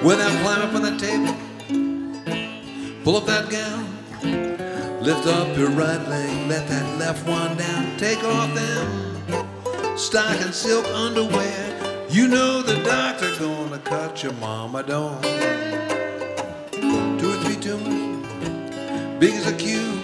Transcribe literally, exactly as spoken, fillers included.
Well, now climb up on the table, pull up that gown, lift up your right leg, let that left one down, take off them stocking silk underwear. You know the doctor gonna cut your mama down. Two or three tumors, big as a cube,